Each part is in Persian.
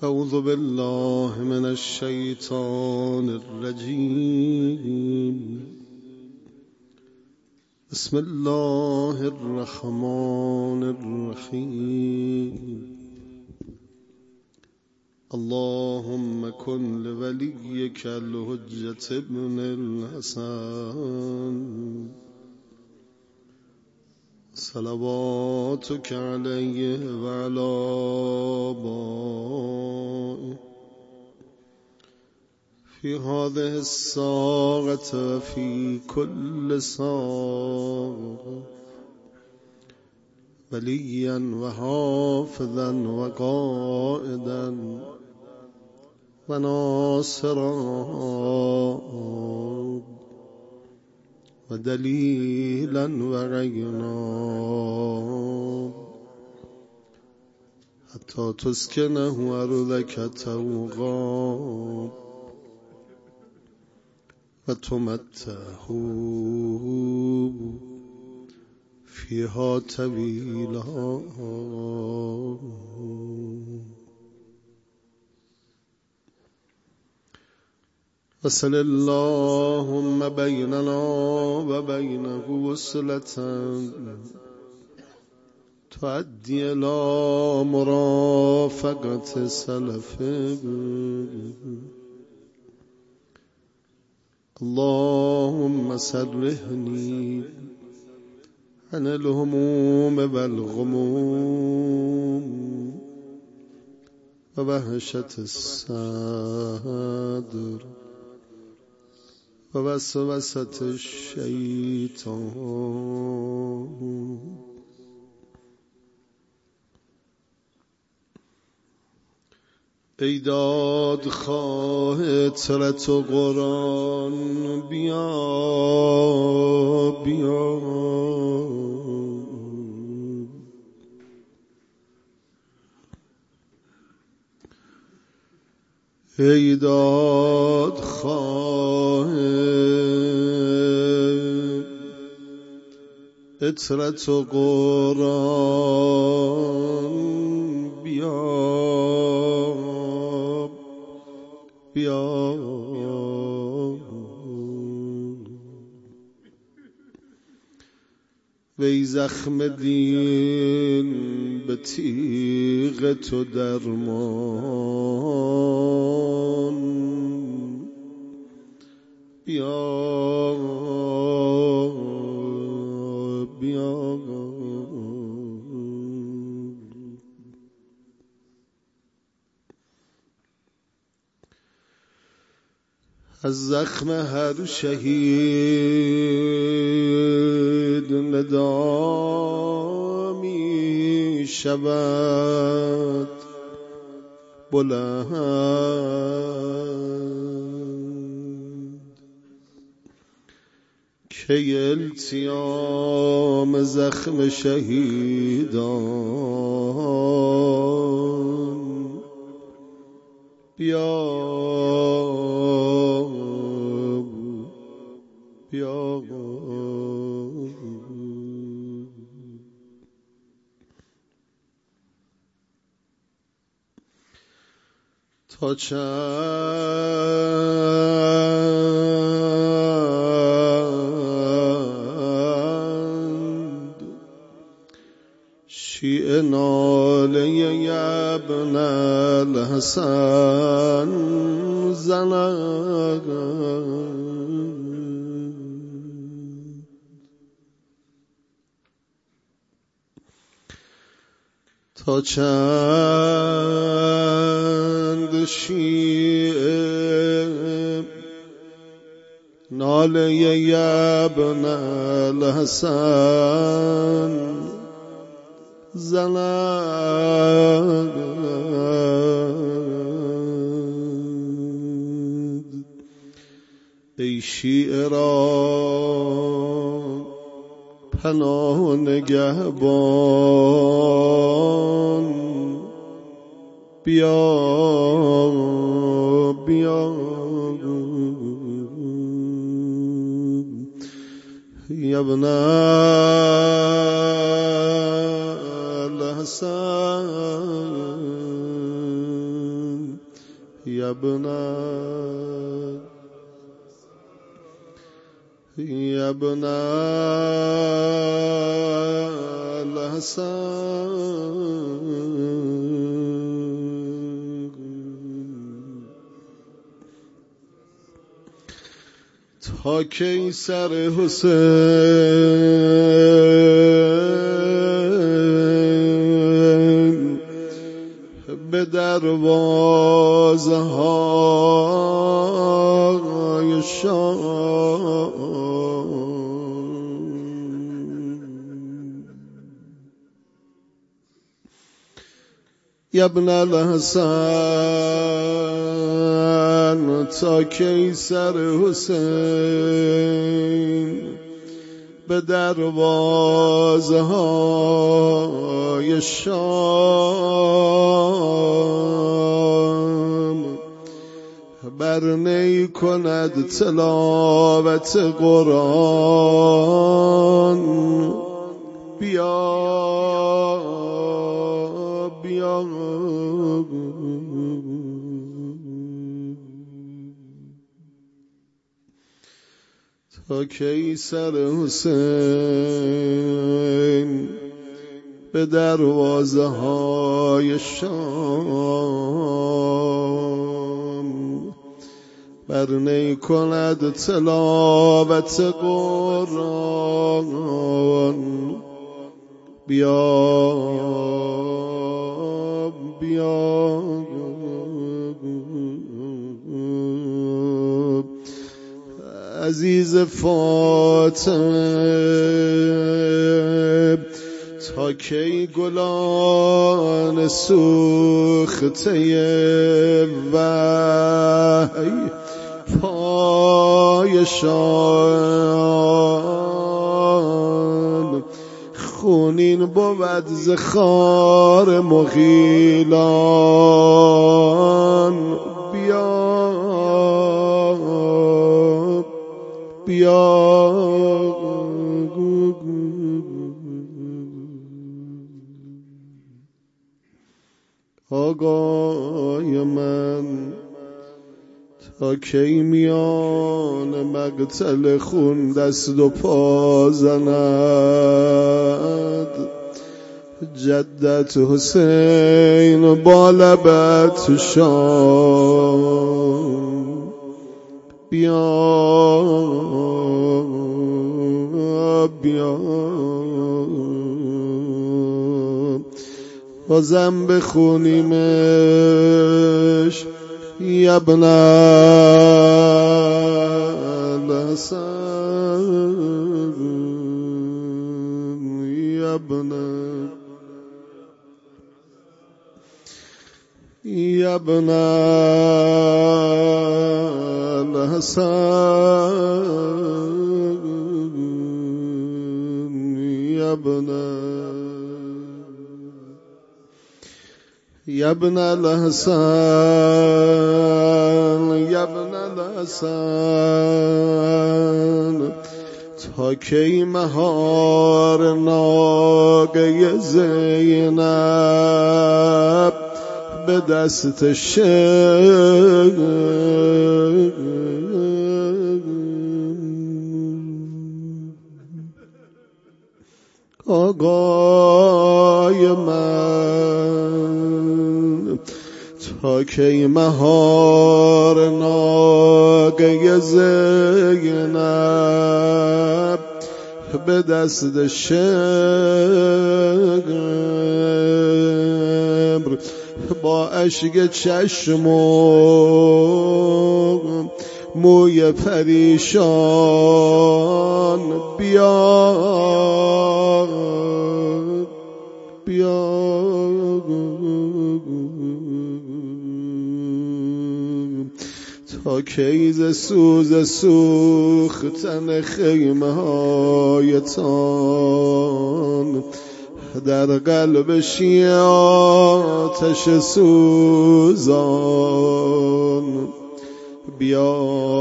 أعوذ بالله من الشيطان الرجيم. بسم الله الرحمن الرحيم. اللهم كن لوليك الحجة ابن الحسن صلواتك عليه وعلى آبائه في هذه الساعة وفي كل ساعة وليا وحافظا وقائدا وناصرا ودليلا وعينا حتى تسكنه أرضك توغا وتمتعه فيها طويلا. وصل اللهم بيننا وبينه وصلة تؤدي إلى مرافقة سلفه. اللهم سرحني عن الهموم والغموم ووهشة الصدر ووسوسة الشيطان. ای دادخواه اطرت و قرآن بیا بیا. ای دادخواه اطرت و قرآن بیا بیا. وی زخم دین به تیغ تو درمان بیا بیا. از زخم هر شهید ندا می شود بلند که التیام زخم شهیدان بیا بیا. تا چند شیعه ناله ابن الحسن زند تا چند شیعه ناله ابن الحسن زند ای شیعه را پناه و نگهبان بیا بیا. ابن الحسن ابن الحسن تا کی سر حسین به دروازه های شام ابن الحسن تا کی سر حسین به دروازه های شام برنی کند تلاوت قرآن بیا بیا تا کی سر حسین به دروازه های شام برنی کند تلاوت قرآن بیا بیا عزیز فاطمه تا کی گلان سوخته وحی پایشان خونین بود ز خار مغیلان بیا بیا آقای من تا کی میان مقتل خون دست و پا زند جدت حسین با لبت شام بیا بیا بازم بخونیمش ابن الحسن ابن الحسن ابن الحسن تا کی مهار ناقه زینب به دست شم آقای من تا کی مهار ناقه زینب به دست شمر با اشک چشم و موی پریشان بیا بیا تا کی ز سوز سوختن خیمه هایتان در قلب شیعه آتش سوزان بیا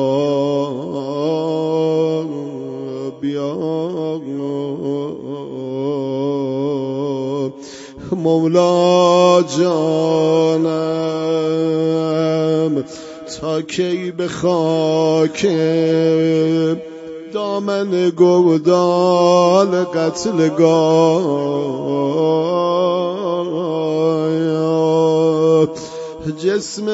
بیا مولا جانم تا کی به خاک دامن گودال قتلگاه جسم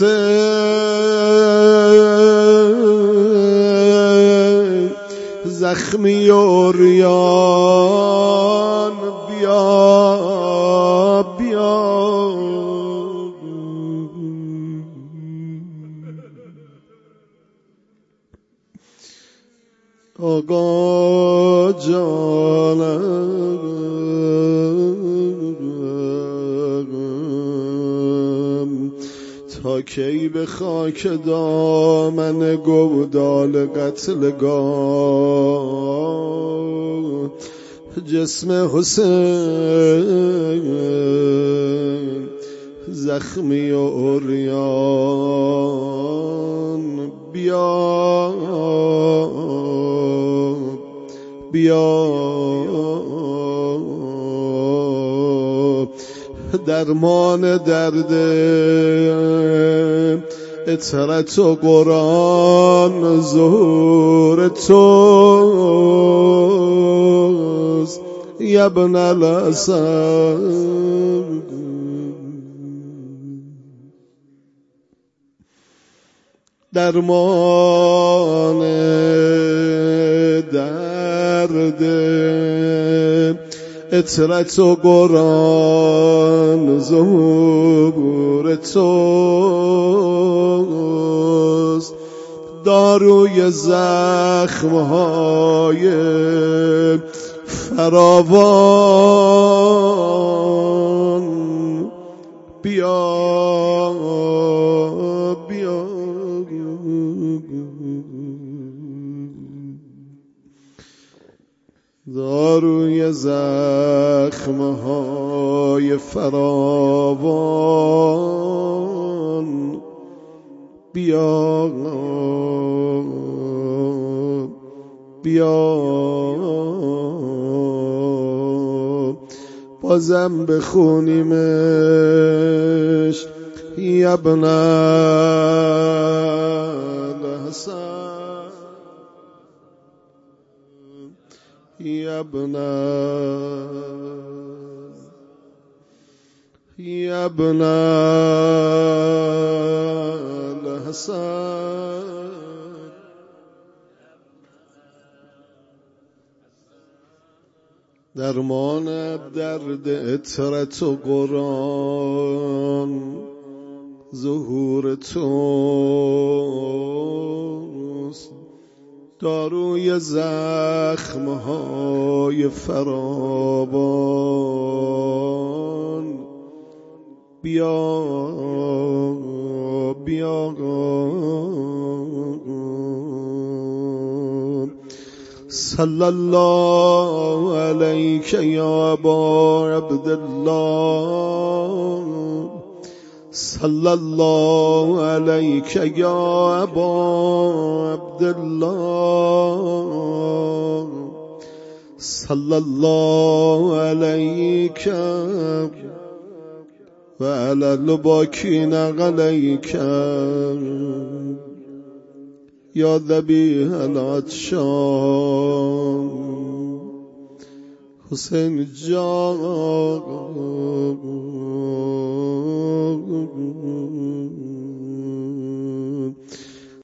حسین زخمی و ریان بیا بیا آقا جانم تا کی به خاک دامن گودال قتلگاه جسم حسین زخمی و عریان بیا بیا درمان درد اطهرت و قرآن ظهور توست یا ابن الحسن درمان درد اطهرت و قرآن ظهور توست داروی زخمهای فراوان بیا بیا داروی زخمهای فراوان بیا بیا بازم بخونیمش یا ابن الحسن یا ابن الحسن درمان درد اطهرت و قرآن ظهور توست داروی زخمهای فراوان بیا بیا صلی الله علیک یا ابا عبدالله صلی الله علیک یا ابا عبدالله صلی الله علیک و علی الباکین علیک یا ذبیح العطشان حسین جان